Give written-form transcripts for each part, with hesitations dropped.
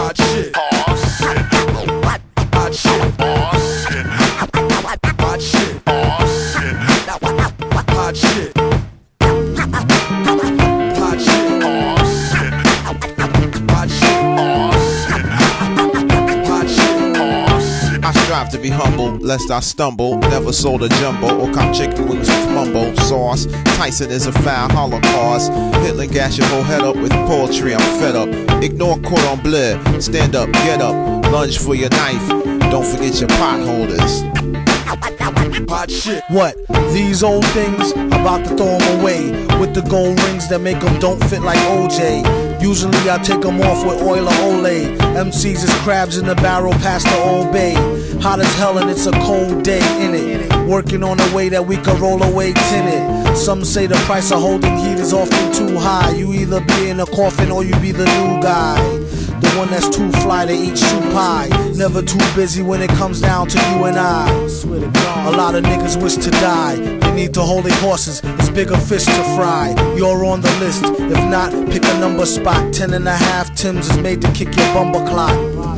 Hot shit. Hot shit. Hot shit. Hot shit. Hot shit. I strive to be humble, lest I stumble. Never sold a jumbo or cop chicken wings with mumbo sauce. Tyson is a foul holocaust. Hitler gas your whole head up with poetry, I'm fed up. Ignore cordon bleu, stand up, get up. Lunge for your knife, don't forget your potholders. Hot shit. What? These old things? About to throw them away with the gold rings that make them don't fit like OJ. Usually I take them off with oil or Olay. MCs is crabs in the barrel past the Old Bay. Hot as hell and it's a cold day in it. Working on a way that we can roll away tinted. Some say the price of holding heat is often too high. You either be in a coffin or you be the new guy. The one that's too fly to eat shoe pie. Never too busy when it comes down to you and I. A lot of niggas wish to die. They need to hold their horses, it's bigger fish to fry. You're on the list, if not, pick a number spot. 10 and a half Timbs is made to kick your bumper clock.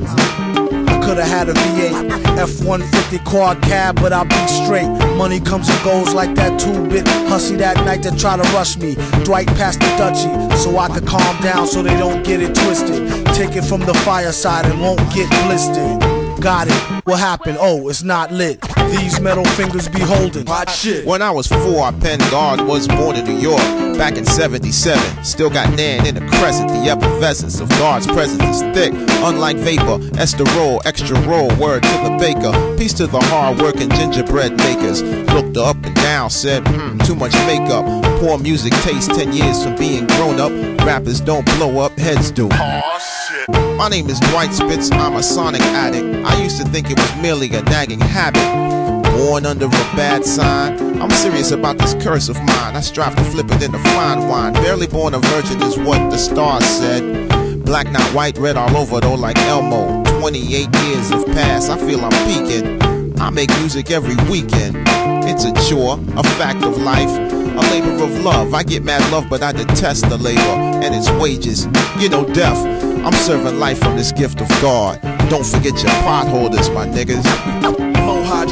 I could've had a V8, F-150 quad cab, but I'll be straight. Money comes and goes like that 2-bit hussy that night that try to rush me. Dwight passed the Dutchie, so I could calm down so they don't get it twisted. Take it from the fireside and won't get blistered. Got it, what happened? Oh, it's not lit. These metal fingers be holding Hot shit. When I was 4, I penned God was born in New York back in 77. Still got Nan in the crescent. The effervescence of God's presence is thick. Unlike vapor, esterol, extra roll, word to the baker. Peace to the hard-working gingerbread makers. Looked up and down, said, too much makeup. Poor music taste, 10 years from being grown up. Rappers don't blow up, heads do. My name is Dwight Spitz, I'm a sonic addict. I used to think it was merely a nagging habit. Born under a bad sign, I'm serious about this curse of mine. I strive to flip it into fine wine. Barely born a virgin is what the stars said. Black not white, red all over though like Elmo. 28 years have passed, I feel I'm peaking. I make music every weekend. It's a chore, a fact of life, a labor of love. I get mad love but I detest the labor and its wages. You know death, I'm serving life from this gift of God. Don't forget your potholders, my niggas. Mo hot.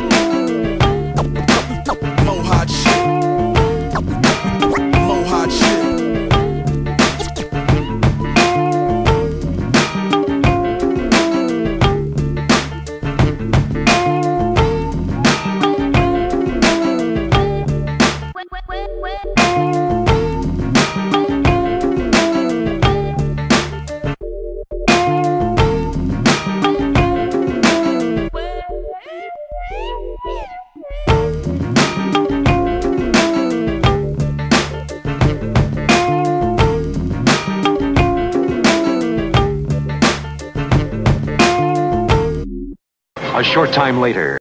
Mo hot shit. Mo hot shit. A short time later.